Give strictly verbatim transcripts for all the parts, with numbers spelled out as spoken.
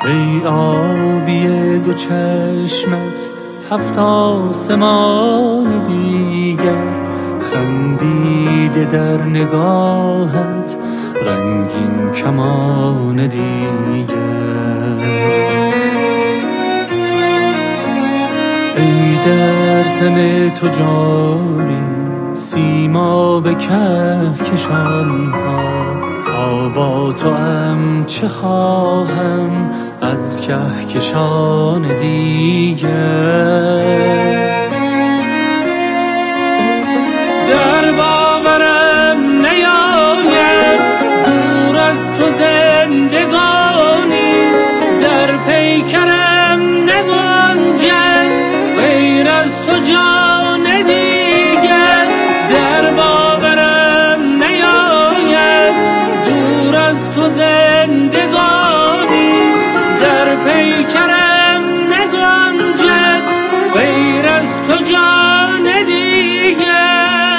ای آبی دو چشمت هفت آسمان دیگر، خندیده در نگاهت رنگین کمان دیگر. ای در تن تو جاری سیما به کهکشان ها، تا با تو هم چه خواهم از کهکشان دیگر. در باورم نیاید دور از تو زندگانی، در پیکرم نگنجد غیر از تو جان دیگر. در باورم نیاید دور از تو زندگانی، در پیکرم نگنجد غیر از تو جان دیگر.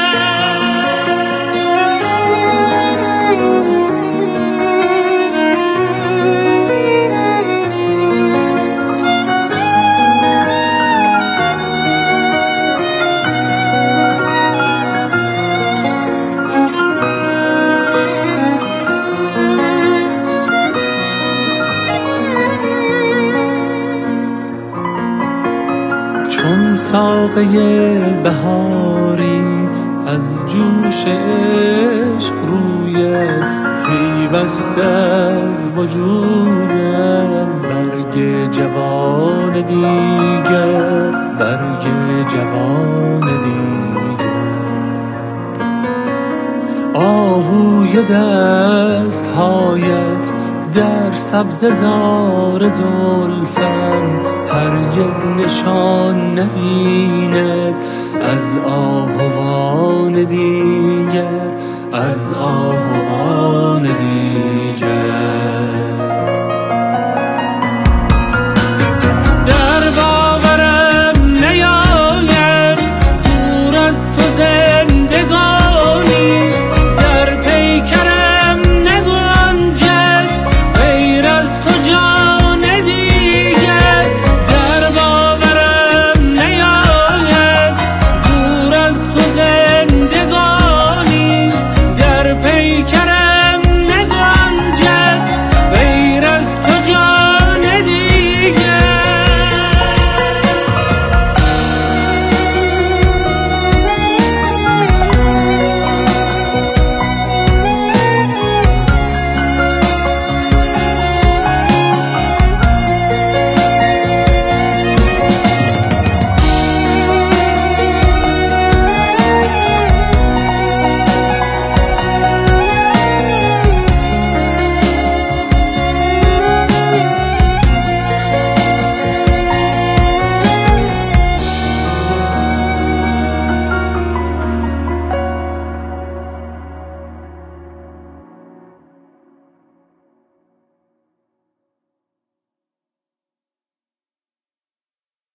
چون ساقه بهاری از جوش عشق روید، پیوسته از وجودم برگ جوان دیگر، برگ جوان دیگر. آهوی دستهایت در سبززار زلفم هرگز نشان نبیند از آهوان دیگر، از آهوان دیگر.